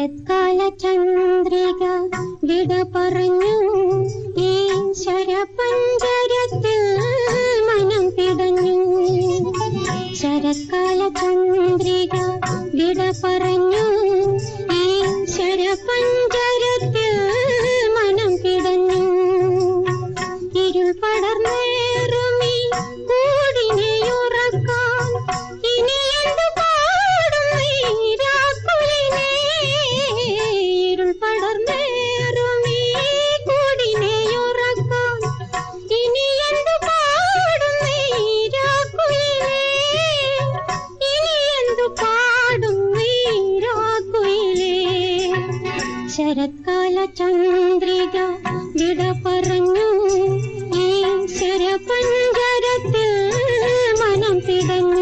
ശരത്കാല ചന്ദ്രിക വിട പറഞ്ഞു ഈശ്വര പഞ്ചരത്തിൽ മനം പിടഞ്ഞു. ശരത്കാല ചന്ദ്രിക വിട പറഞ്ഞു ഈശ്വര പഞ്ചരത്തിൽ മനം പിടഞ്ഞു. ഇരുൾ പടർന്നേറുമീ കൂടിനെയുറക്കാൻ ഇനി എന്തു പാടും നീരാക്കുലിനെ. ഇരുൾ പടർന്നേറുമീ കൂടിനെയുറക്കാൻ ഇനി എന്തു പാടും നീരാക്കുലിനെ. ഇനി എന്തു പാടും നീരാക്കുലിനെ. ശരത്കാല ചന്ദ്രിക വിട പറഞ്ഞു ഈശ്വര പഞ്ചരത്തിൽ മനം പിടഞ്ഞു.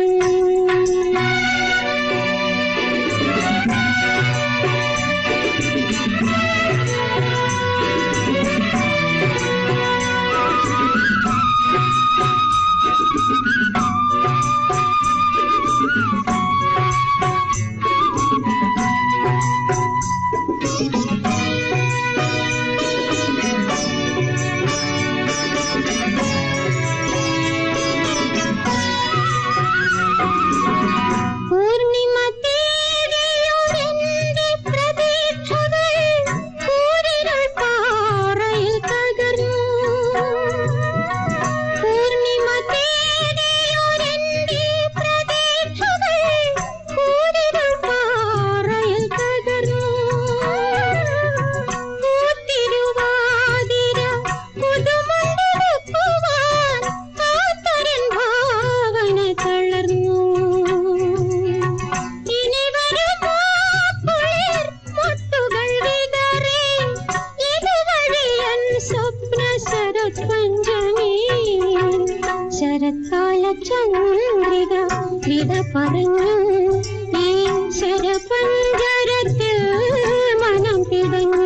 ശരത്കാല ചന്ദ്രിക വിട പറഞ്ഞു ഈശ്വര പഞ്ചരത്തിൽ മനം പിടഞ്ഞു.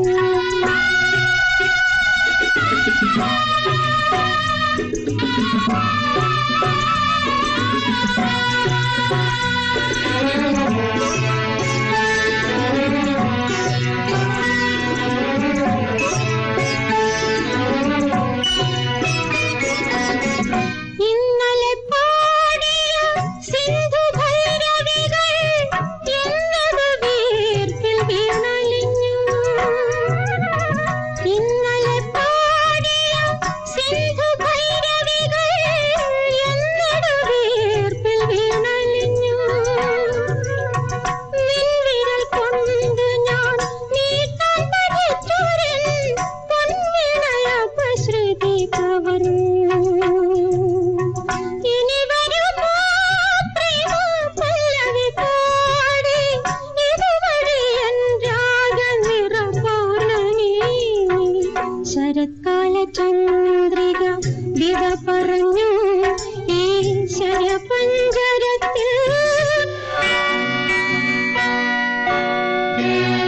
ശരത്കാല ചന്ദ്രിക വിട പറഞ്ഞു ഈശ്വര പഞ്ചരത്തിൽ